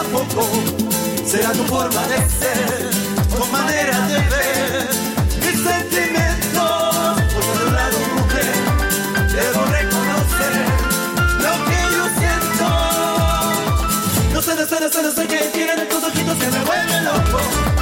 poco, será tu forma de ser, tu manera de ver, mis sentimientos, por otro lado mujer, debo reconocer lo que yo siento. No sé qué tienen tus ojitos que me vuelven loco,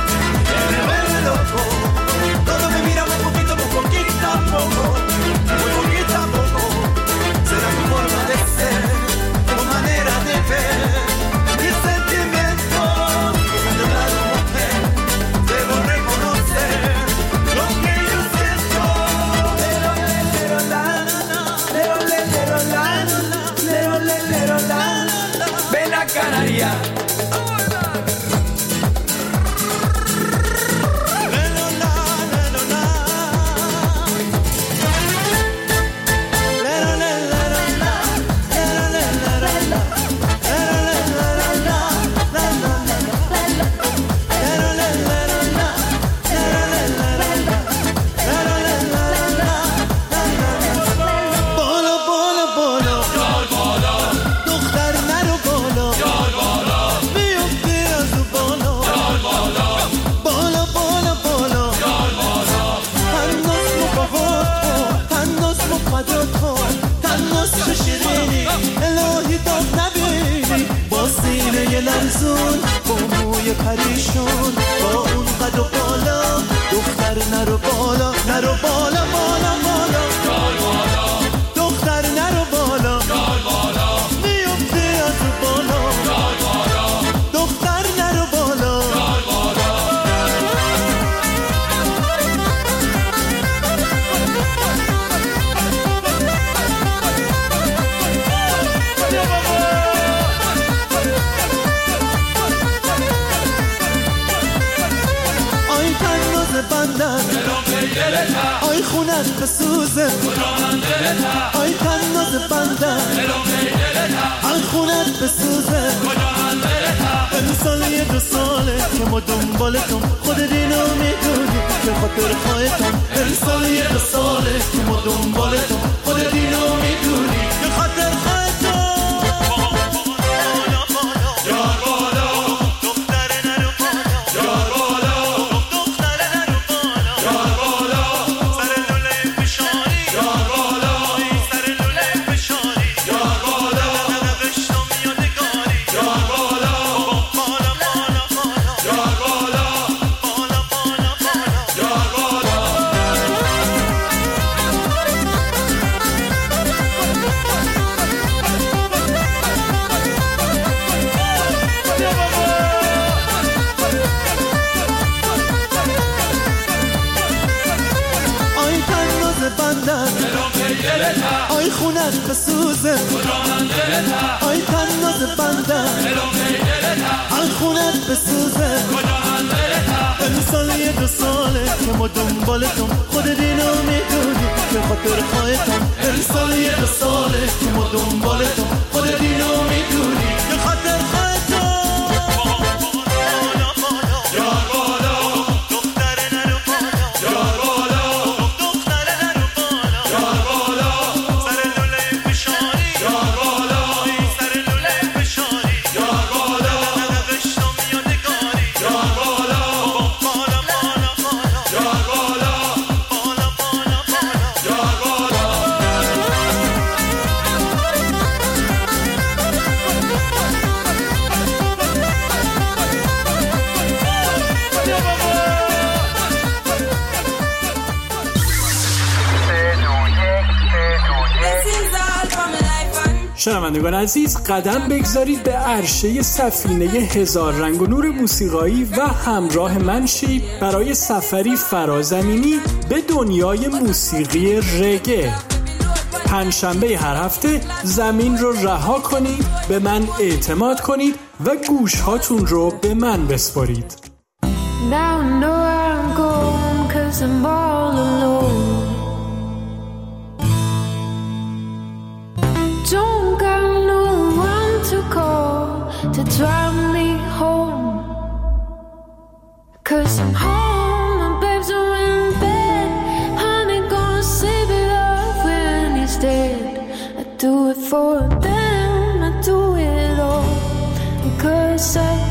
todo me mira muy poquito a poco, muy poquito a poco, será tu forma de ser, tu manera de ver, mis sentimientos, por otro lado mujer, debo reconocer lo que yo siento. Ven a Canarias. لرزون با موی پریشون با اون قد و بالا دختر نرو بالا نرو بالا بالا بالا دختر نرو بالا میفته از بالا دختر نرو بالا آی خونت بسوزه آی تناز بندم آی خونت بسوزه امسال 2 ساله که ما دنبالتم خودت اینو میدونی به خاطر خواهتم امسال 2 ساله که ما دنبالتم خودت اینو میدونی به خاطر خواهتم آی خونت بسوزه آی تناز بندم آی خونت بسوزه امسال 2 ساله که ما دنبالتم خودت اینو میدونی به خاطر خواهتم امسال 2 ساله که ما دنبالتم خودت اینو میدونی به خاطر خواهتم شنوندگان عزیز، قدم بگذارید به عرشه سفینه 1000 رنگ و نور موسیقایی و همراه من شید برای سفری فرازمینی به دنیای موسیقی رگه. پنجشنبه هر هفته زمین رو رها کنید، به من اعتماد کنید و گوش هاتون رو به من بسپارید. Now I know I'm gone 'cause I'm all alone. Don't got no one to call to drive me home. 'Cause I'm home, my babes are in bed. Honey gonna save it up when he's dead. I do it for them, I do it all. 'Cause I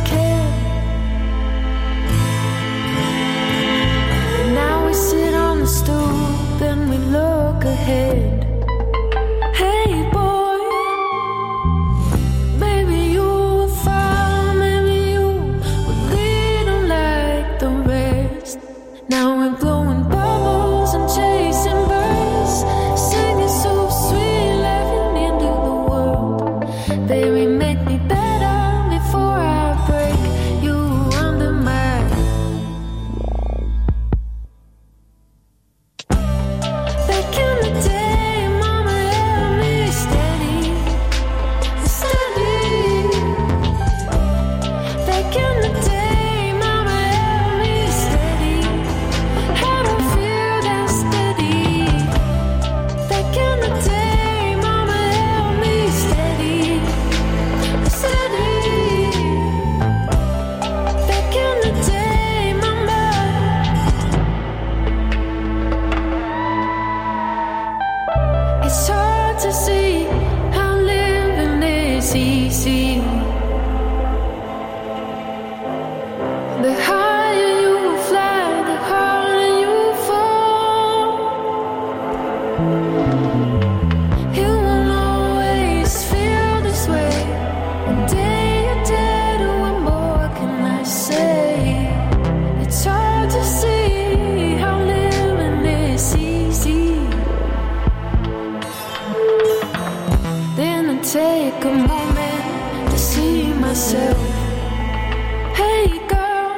take a moment to see myself. Hey girl,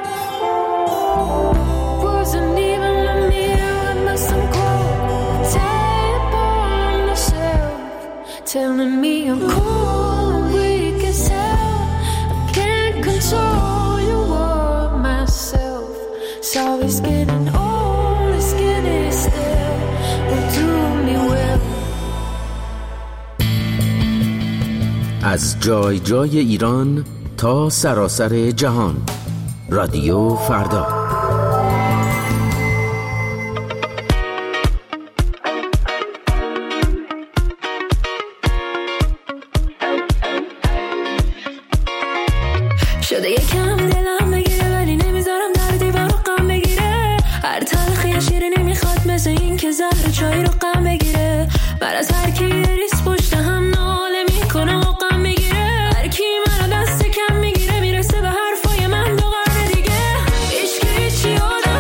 wasn't even a mirror but some quote tape on the shelf telling me I'm cool and weak as hell. I can't control you or myself. So it's getting old, it's getting still. Will do me well. از جای جای ایران تا سراسر جهان. رادیو فردا. شده یکم دلم بگیره ولی نمیذارم در دیوار رو غم بگیره. هر تلخی شیرینی میخواد مثل این که زهر چای رو غم بگیره. من از هر کی